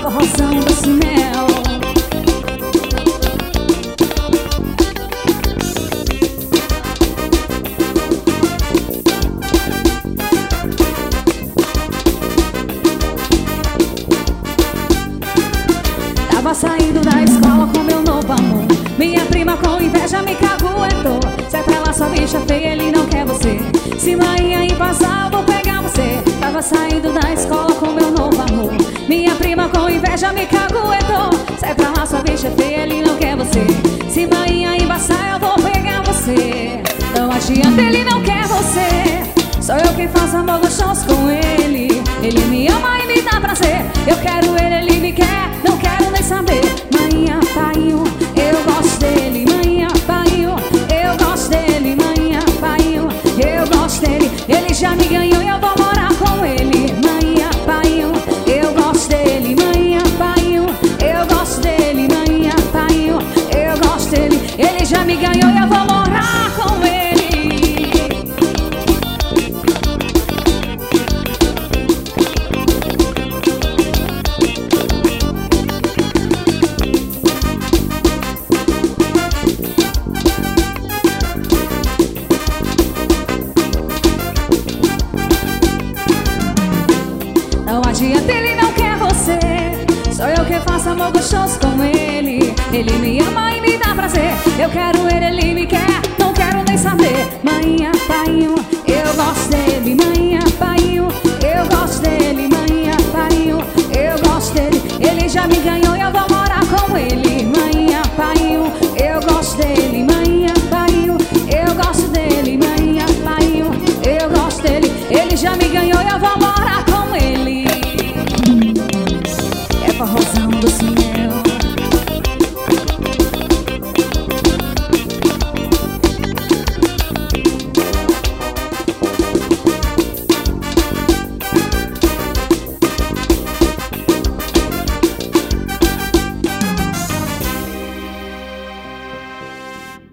forrozão doce mel. Tava saindo da escola com meu novo amor. Minha prima com inveja me caguetou. Sai pra lá, sua bicha feia, ele não quer você. Se manhã em passar, eu vou pegar você. Tava saindo da escola com meu novo amor. Minha prima com inveja me caguetou. Sai pra lá, sua bicha feia, ele não quer você. Se manhã em passar, eu vou pegar você. Não adianta, ele não quer você. Sou eu que faço amor gostoso com ele. Ele me ama e me dá prazer. Eu quero ele, ele me quer. Não quero nem saber. Manhã, paiinho, eu gosto dele. Manhã, paiinho, eu gosto dele. Manhã, paiinho, eu gosto dele. Ele já me ganhou e eu vou morar com ele. Manhã, paiinho, eu gosto dele. Manhã, paiinho, eu gosto dele. Manhã, paiinho, eu gosto dele. Ele já me ganhou e eu vou morar com ele. Não adianta, ele não quer você. Sou eu que faço amor gostoso com ele. Ele me ama e me dá prazer. Eu quero ele, ele me quer. Não quero nem saber. Manhã, paiinho, eu gosto dele. Manhã, paiinho, eu gosto dele. Manhã, paiinho, eu gosto dele. Ele já me ganhou e eu vou morar com ele. Manhã, paiinho, eu gosto dele. Manhã, paiinho, eu gosto dele. Manhã, paiinho, eu gosto dele. Ele já me ganhou e eu vou morar com ele. É forrozão doce mel.